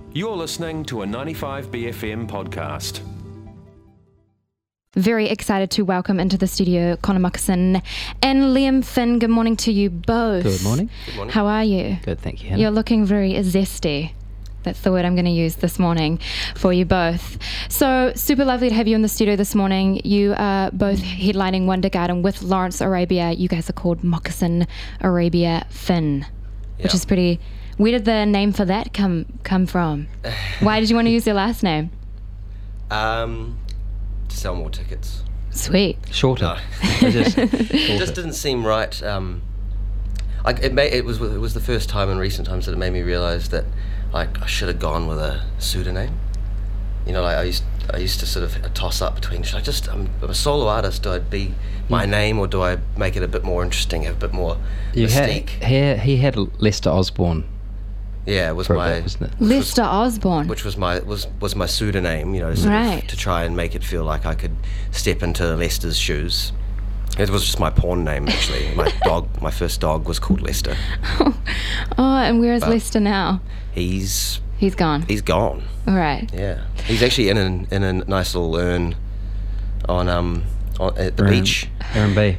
You're listening to a 95BFM podcast. Very excited to welcome into the studio Conor Mockasin and Liam Finn. Good morning to you both. Good morning. Good morning. How are you? Good, thank you, Hannah. You're looking very zesty. That's the word I'm going to use this morning for you both. So super lovely to have you in the studio this morning. You are both headlining Wonder Garden with Lawrence Arabia. You guys are called Mockasin Arabia Finn, which is pretty... Where did the name for that come from? Why did you want to use your last name? To sell more tickets. Sweet. Shorter. No. It just didn't seem right. It was the first time in recent times that it made me realise that I should have gone with a pseudonym. You know, like I used to sort of toss up between, I'm a solo artist, do I be my name or do I make it a bit more interesting, have a bit more mystique? He had Lester Osborne. Yeah, it was for a my bit, wasn't it? Lester Osborne. which was my pseudonym, you know, sort of to try and make it feel like I could step into Lester's shoes. It was just my porn name, actually. My first dog was called Lester. Oh, and where is Lester now? He's gone. He's gone. All right. Yeah, he's actually in a nice little urn on at the beach. Aaron B.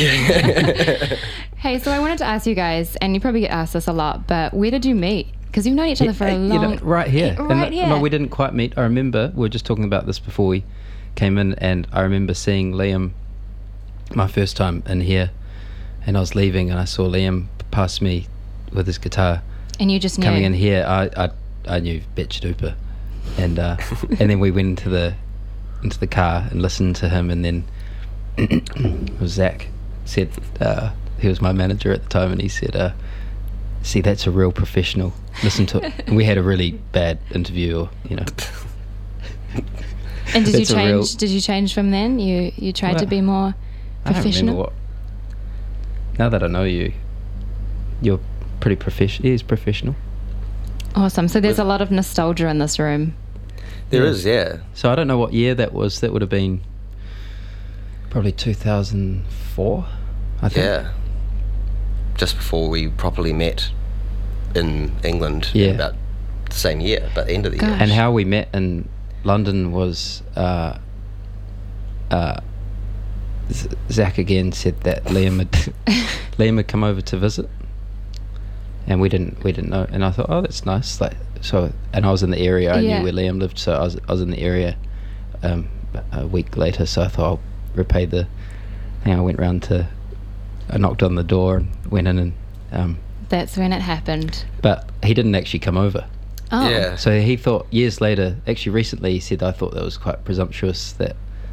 Hey, so I wanted to ask you guys, and you probably get asked this a lot, but where did you meet? Because you've known each other for a long... right here. Right here. No, we didn't quite meet. I remember, we were just talking about this before we came in, and I remember seeing Liam my first time in here, and I was leaving, and I saw Liam pass me with his guitar. And you just knew? Coming in here, I knew Bitch Duper. And and then we went into the car and listened to him, and then Zach said... he was my manager at the time, and he said, see, that's a real professional. Listen to it. And we had a really bad interview, you know. And did you change from then? You tried to be more professional? I don't remember what. Now that I know you, you're pretty professional. He is professional. Awesome. So there's a lot of nostalgia in this room. There is, yeah. So I don't know what year that was. That would have been probably 2004, I think. Yeah. Just before we properly met in England, Yeah. in about the same year, but the end of the year. Gosh. And how we met in London was Zach again said that Liam had come over to visit, and we didn't know. And I thought, oh, that's nice. And I was in the area. I knew where Liam lived, so I was in the area a week later. So I thought I'll repay the thing. I knocked on the door and went in, and That's when it happened. but he didn't actually come over. Oh. Yeah. So he thought years later, actually recently, he said, I thought that was quite presumptuous that...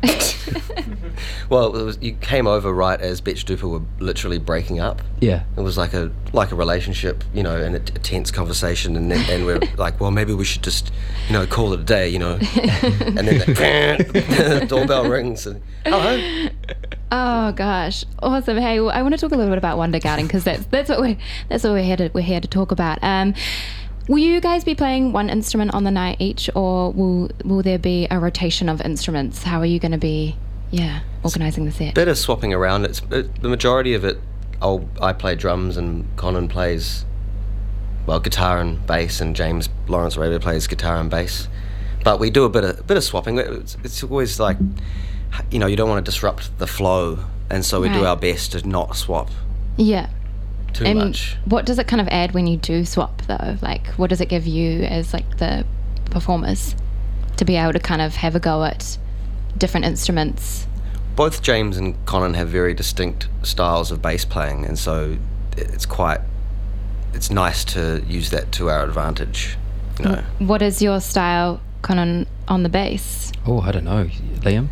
Well, you came over right as Bitch Duper were literally breaking up. Yeah. It was like a relationship, you know, and a tense conversation, and we're like, well, maybe we should just, you know, call it a day, you know. And then the doorbell rings and hello. Oh gosh, awesome! Hey, well, I want to talk a little bit about Wonder Garden because that's what we're here to talk about. Will you guys be playing one instrument on the night each, or will there be a rotation of instruments? How are you going to be, organising the set? Bit of swapping around. The majority of it, I play drums and Conan plays, well, guitar and bass, and Lawrence Arabia plays guitar and bass. But we do a bit of swapping. It's always like, you know, you don't want to disrupt the flow, and so we do our best to not swap too much. What does it kind of add when you do swap though? Like, what does it give you as like the performers to be able to kind of have a go at different instruments? Both James and Conan have very distinct styles of bass playing, and so it's nice to use that to our advantage, you know. What is your style, Conan, on the bass? Oh, I don't know, Liam.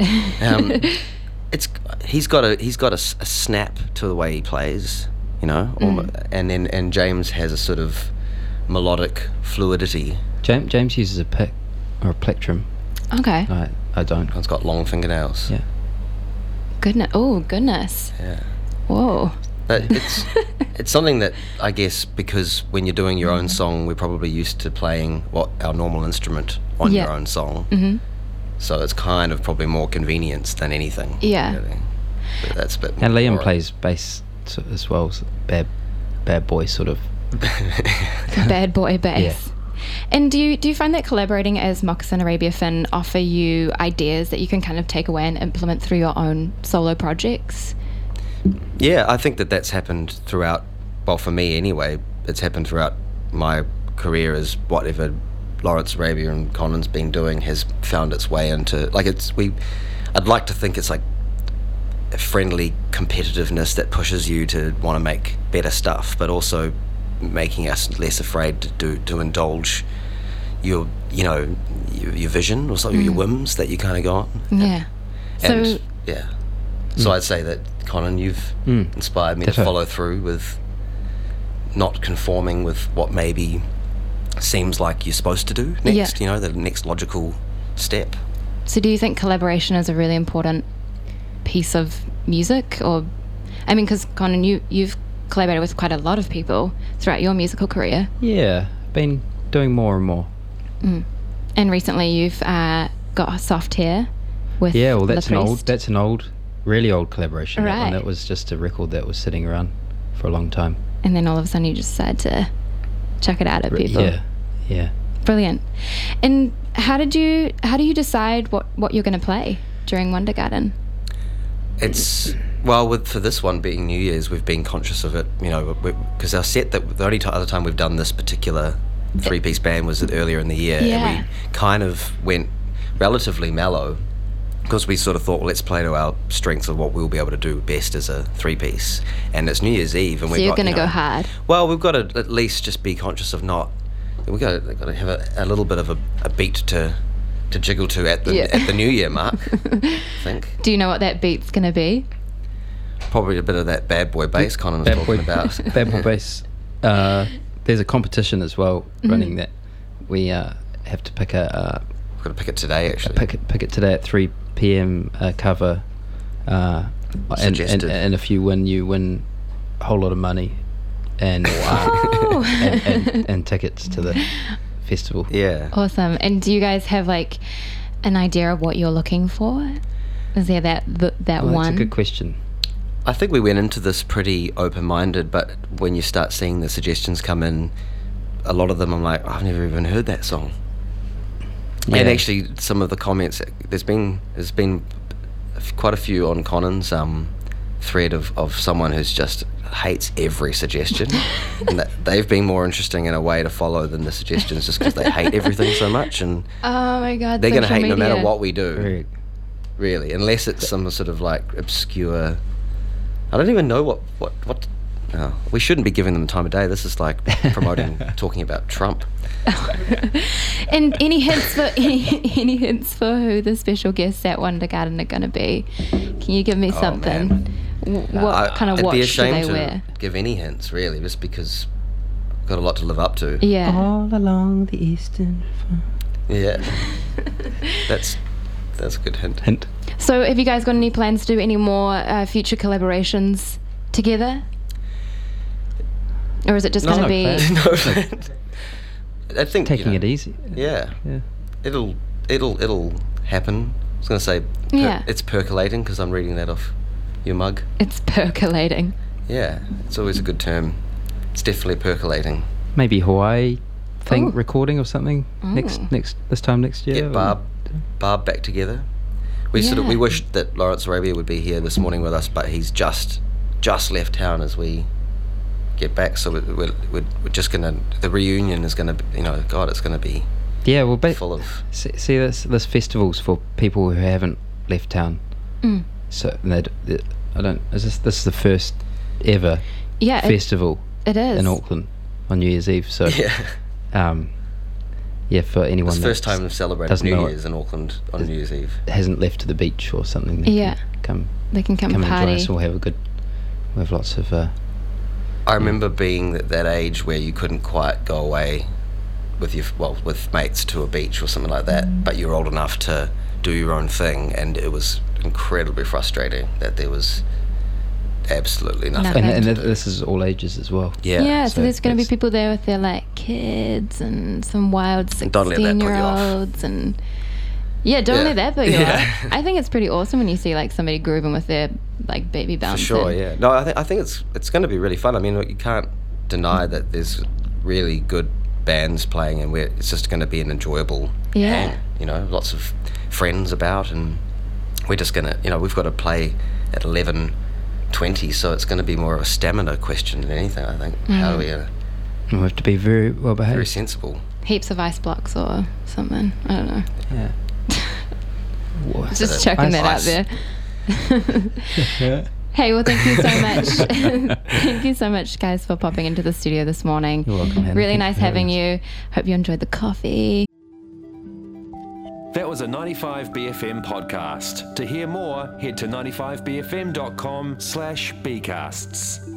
He's got a snap to the way he plays, you know, and James has a sort of melodic fluidity. James uses a pick or a plectrum. Okay. I don't. He's got long fingernails. Yeah. Goodness. Yeah. Whoa. But it's something that I guess because when you're doing your own song, we're probably used to playing our normal instrument on your own song. Mm-hmm. So it's kind of probably more convenience than anything. Yeah. Really. But that's a bit. And Liam more plays bass as well, so bad boy sort of. Bad boy bass. And do you find that collaborating as Moccasin Arabia Finn offer you ideas that you can kind of take away and implement through your own solo projects? Yeah, I think that's happened throughout, well, for me anyway, it's happened throughout my career as whatever Lawrence Arabia and Conan's been doing has found its way into, like, I'd like to think it's like a friendly competitiveness that pushes you to want to make better stuff, but also making us less afraid to indulge your vision or something, your whims that you kind of got. Yeah. And so I'd say that, Conan, you've inspired me to follow through with not conforming with what maybe seems like you're supposed to do next, the next logical step. So do you think collaboration is a really important piece of music? Or, I mean, because Conan, you've collaborated with quite a lot of people throughout your musical career. Yeah, been doing more and more. And recently you've got Soft Hair with that's LaPriest. an old, really old collaboration. Right. That one, that was just a record that was sitting around for a long time. And then all of a sudden you just decided to chuck it out at people. Yeah. Brilliant. And how do you decide what you're going to play during Wonder Garden? It's, well, for this one being New Year's, we've been conscious of it, because our set, that the only other time we've done this particular three-piece band was earlier in the year, and we kind of went relatively mellow, because we sort of thought, well, let's play to our strengths of what we'll be able to do best as a three-piece, and it's New Year's Eve, and you're going to go hard. Well, we've got to at least just be conscious of not. We've got to have a little bit of a beat to jiggle to at the New Year mark, I think. Do you know what that beat's going to be? Probably a bit of that bad boy bass Conan was talking about. Bad boy bass. There's a competition as well running that we have to pick We've got to pick it today, actually. Pick it today at 3 p.m. Cover. Suggested. And if you win a whole lot of money and and tickets to the festival. Yeah. Awesome. And do you guys have like an idea of what you're looking for? Is there that one? That's a good question. I think we went into this pretty open-minded, but when you start seeing the suggestions come in, a lot of them I'm like, I've never even heard that song. Yeah. And actually, some of the comments, there's been quite a few on Conan's thread of someone who's just hates every suggestion, and that they've been more interesting in a way to follow than the suggestions, just because they hate everything so much, and oh my god, they're going to hate media. no matter what we do. Right. Really, unless it's some sort of like obscure. I don't even know what. Oh, we shouldn't be giving them time of day. This is like promoting, talking about Trump. And any hints for who the special guests at Wonder Garden are going to be? Can you give me something? What kind of watch do they wear? I'd be ashamed to give any hints, really, just because I've got a lot to live up to. Yeah. All along the eastern front. Yeah. That's a good hint. So have you guys got any plans to do any more future collaborations together? Or is it just going to be... No plans. I think taking it easy. Yeah. It'll happen. I was going to say it's percolating, because I'm reading that off your mug. It's percolating. Yeah, it's always a good term. It's definitely percolating. Maybe Hawaii recording or something this time next year. Get Barb back together. We wished that Lawrence Arabia would be here this morning with us, but he's just left town as we get back. So we're just gonna. The reunion is gonna, it's gonna be. Yeah, well, full of. See, this festival's for people who haven't left town. So I don't. This is the first ever festival. It is in Auckland on New Year's Eve. So for anyone it's the first time they've celebrated New Year's in Auckland on New Year's Eve. Hasn't left to the beach or something. They can come and party. join us. We'll have lots of. I remember being that age where you couldn't quite go away with mates to a beach or something like that, but you're old enough to do your own thing, and it was incredibly frustrating that there was absolutely nothing. And this is all ages as well. Yeah, so there's going to be people there with their kids and some wild 16-year-olds and don't let that put you off. I think it's pretty awesome when you see somebody grooving with their baby bouncing. For sure, yeah. No, I think it's going to be really fun. I mean, you can't deny that there's really good bands playing, and it's just going to be an enjoyable hang, lots of friends about, and we're just going to, we've got to play at 11:20, so it's going to be more of a stamina question than anything, I think. How are we going to... We have to be very well behaved. Very sensible. Heaps of ice blocks or something. I don't know. Yeah. Just chucking that out there. Hey, well, thank you so much. Thank you so much, guys, for popping into the studio this morning. You're welcome, Hannah. Really nice having you. Hope you enjoyed the coffee. That was a 95BFM podcast. To hear more, head to 95bfm.com/bcasts.